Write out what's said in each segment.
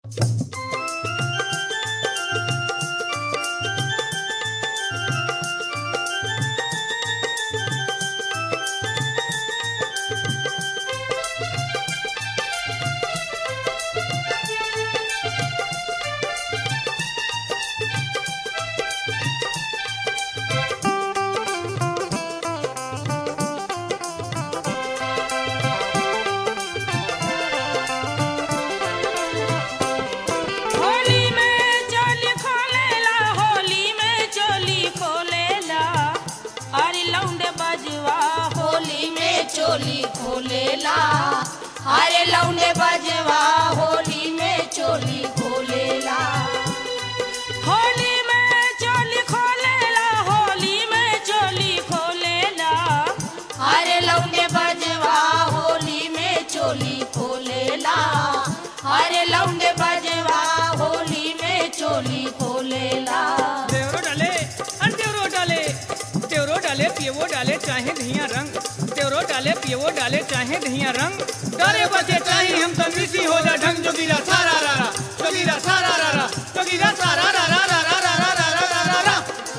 चोली खोलेला, अरे लौंडे बजवा होली में चोली खोलेला। होली में चोली खोलेला, होली में चोली खोलेला, अरे लौंडे बजवा होली में चोली खोलेला, अरे लौंडे बजवा होली में चोली खोलेला। देवरो डाले अन देवरो डाले, देवरो डाले पियवो डाले चाहे धिया रंग, देवरो डाले पियवो डाले चाहे धिया रंग, डरे बचे चाहे हम तंगसी हो जा ढंग। जोगीरा सारा रारा, जोगीरा सारा रारा, जोगीरा सारा रारा रारा रारा रारा रारा।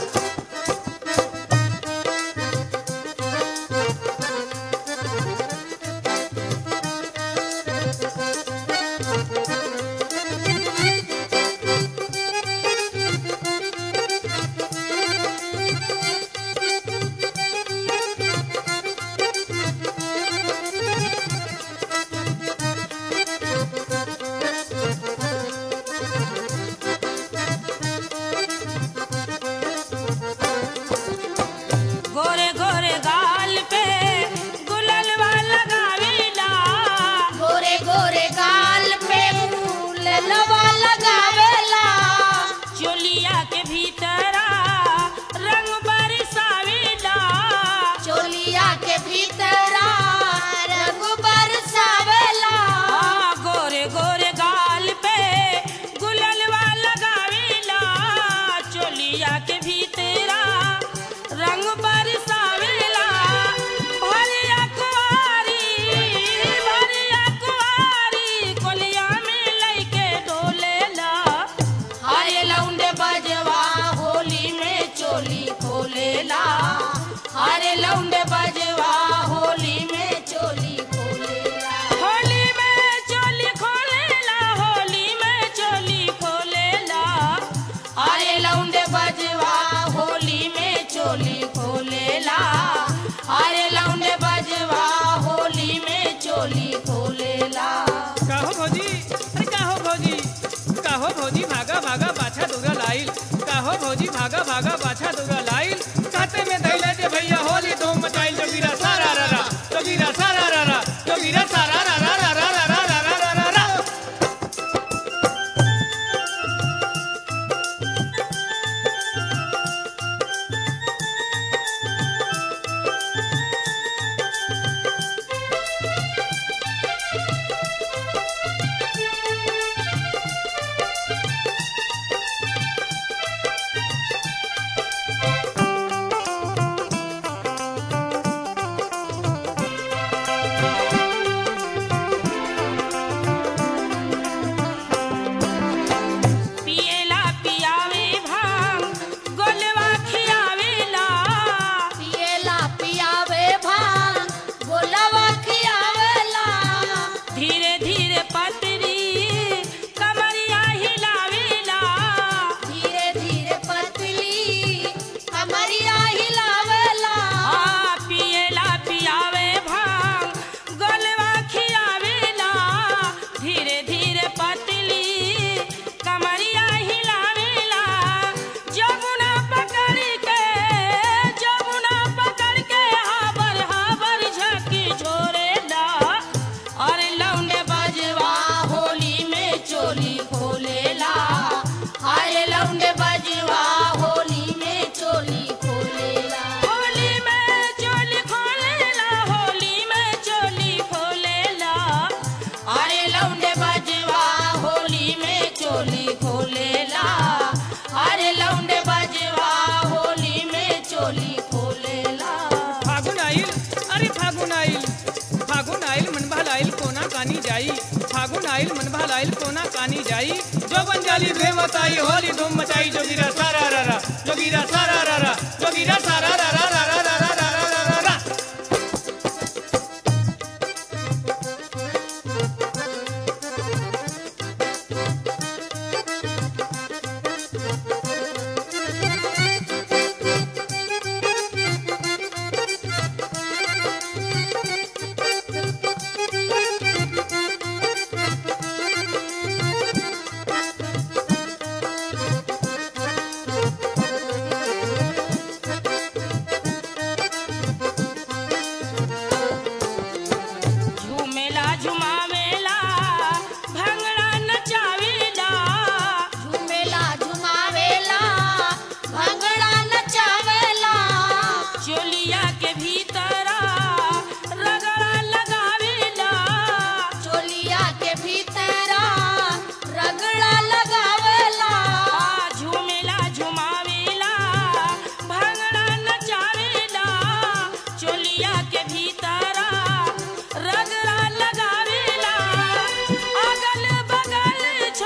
अरे लौंडे बजवा होली में चोली खोलेला, होली में चोली खोलेला, होली में चोली खोलेला, अरे लौंडे बजवा होली में चोली खोलेला, अरे लौंडे बजवा होली में चोली खोलेला। काहो भौजी, अरे काहो भौजी, काहो भौजी भागा भागा बाछा दुर्गा लाइल, काहो भौजी भागा भागा बाछा दुर्गा लाइल, काते में धैले दे भैया होली धूम मचाइल। जोगीरा सारा रारा, जोगीरा सारा रारा, जोगीरा सारा रारा रारा रारा रारा रारा। लौंडे बजवा भुलाइल कोना कानी जाई जो बन जाली भे मताई होली धूम मचाई जोगिरा सारा रा जोगिरा सारा रा जोगिरा सारा रा रा रा रा रा रा रा रा। झूमेला झुमावेला भंगड़ा नचावेला झूमेला झुमावेला भंगड़ा नचावेला चोलिया के भीतरा रगड़ा लगावेला चोलिया के भीतरा रगड़ा लगावेला झूमेला झुमावेला भंगड़ा नचावेला चोलिया के भीतरा रगड़ा लगावेला अगल बगल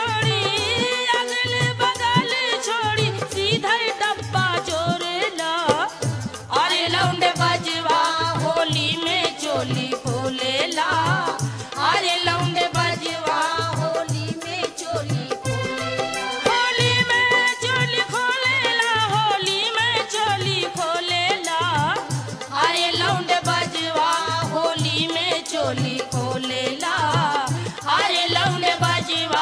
छोड़ी सीधा डब्बा जोरेला अरे लौंडे बजवा होली में चोली खोलेला अरे लौंडे बजवा होली में चोली खोलेला होली में चोली खोलेला होली में चोली खोलेला अरे लौंडे बजवा होली में चोली खोलेला अरे लौंडे बजवा